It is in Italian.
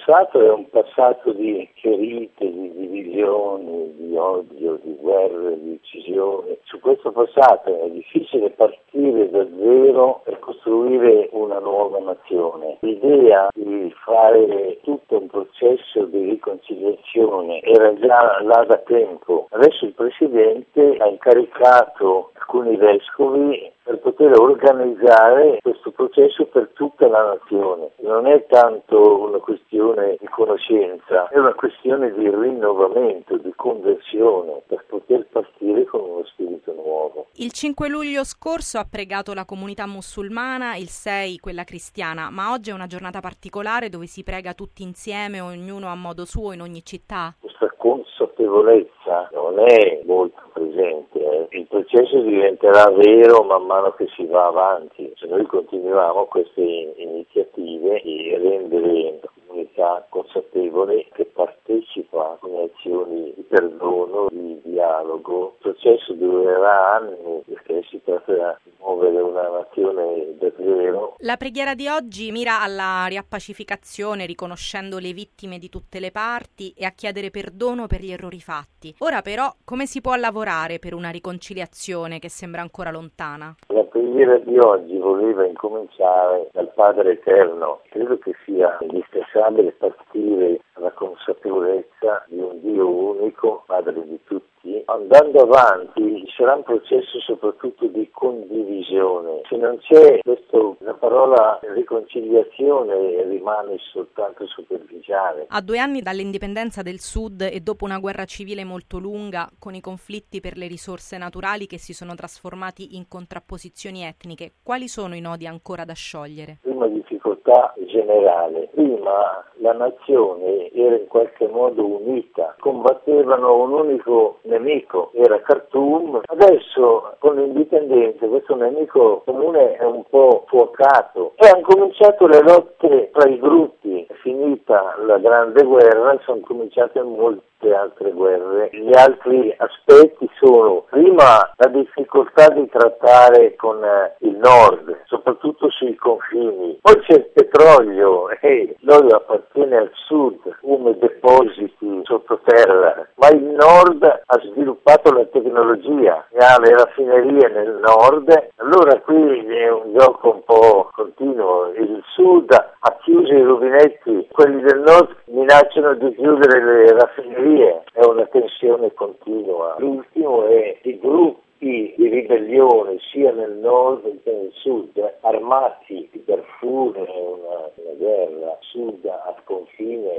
passato è un passato di ferite, di divisioni, di odio, di guerre, di uccisioni. Su questo passato è difficile partire da zero per costruire una nuova nazione. L'idea di fare tutto un processo di riconciliazione era già là da tempo. Adesso il Presidente ha incaricato alcuni vescovi per poter organizzare questo processo per tutta la nazione. Non è tanto una questione di conoscenza, è una questione di rinnovamento, di conversione, per poter partire con uno spirito nuovo. Il 5 luglio scorso ha pregato la comunità musulmana, il 6 quella cristiana, ma oggi è una giornata particolare dove si prega tutti insieme, ognuno a modo suo in ogni città. Questa consapevolezza non è molto presente. Il processo diventerà vero man mano che si va avanti. Se noi continuiamo queste iniziative di rendere la comunità consapevole che partecipa con azioni di perdono, di dialogo, il processo durerà anni perché si tratta di muovere una nazione davvero. La preghiera di oggi mira alla riappacificazione, riconoscendo le vittime di tutte le parti e a chiedere perdono per gli errori fatti. Ora però, come si può lavorare per una riconciliazione che sembra ancora lontana? La preghiera di oggi voleva incominciare dal Padre Eterno. Credo che sia indispensabile partire dalla consapevolezza di un Dio unico, Padre di tutti. Andando avanti sarà un processo soprattutto di condivisione. Se non c'è questo, la parola riconciliazione rimane soltanto superficiale. A 2 anni dall'indipendenza del Sud e dopo una guerra civile molto lunga, con i conflitti per le risorse naturali che si sono trasformati in contrapposizioni etniche, quali sono i nodi ancora da sciogliere? Prima difficoltà generale. Prima la nazione era in qualche modo unita, combattevano un unico nemico, era Khartoum. Adesso con l'indipendenza questo nemico comune è un po' fuocato e hanno cominciato le lotte tra i gruppi. È finita la grande guerra, sono cominciate molte altre guerre. Gli altri aspetti sono prima la difficoltà di trattare con il nord, soprattutto sui confini. Poi c'è il petrolio e l'olio appartiene al sud, come depositi sottoterra, ma il nord ha sviluppato la tecnologia, ha le raffinerie nel nord, allora qui è un gioco un po' continuo. Il sud ha chiuso i rubinetti, quelli del nord minacciano di chiudere le raffinerie, è una tensione continua. L'ultimo è i gruppi di ribellione sia nel nord che nel sud, armati. Darfur è una guerra, sud al confine